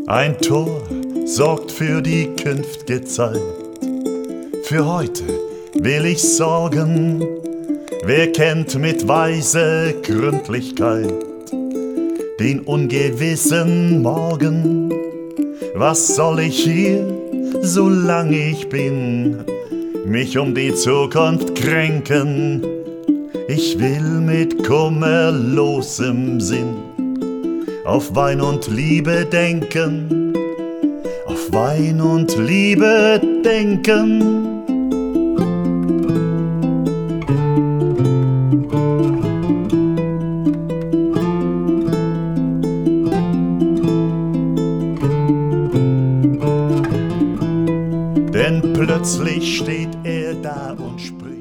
Ein Tor sorgt für die künftige Zeit. Für heute will ich sorgen. Wer kennt mit weiser Gründlichkeit den ungewissen Morgen? Was soll ich hier, solange ich bin, mich um die Zukunft kränken? Ich will mit kummerlosem Sinn auf Wein und Liebe denken, auf Wein und Liebe denken. Denn plötzlich steht er da und spricht: